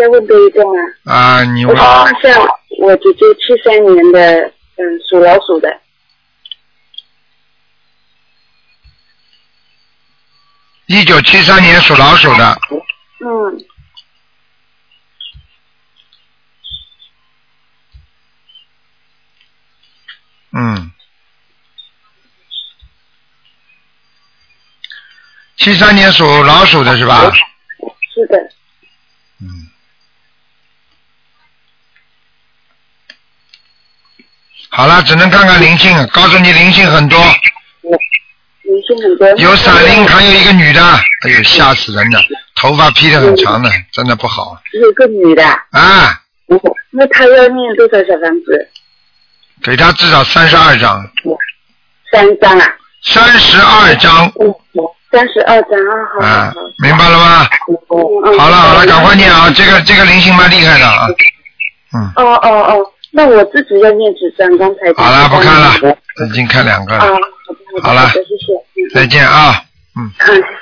再问多一个吗？ 你我想问一下，我姐姐73年的，属老鼠的。 1973年属老鼠的。73年属老鼠的是吧？ 是的。 好了，只能看看灵性，告诉你灵性很多。 灵性很多。 有闪灵，还有一个女的，哎呦，吓死人了，头发披得很长的，真的不好。 有个女的。那她要念多少小房子？ 给她至少32张。 3张啊 ？32张。 32张啊，好。 明白了吗？好了，赶快念啊！这个灵性蛮厉害的啊。 那我自己要念几张？刚才。 好了，不看了，已经看2个了。好了， 谢谢。 再见啊。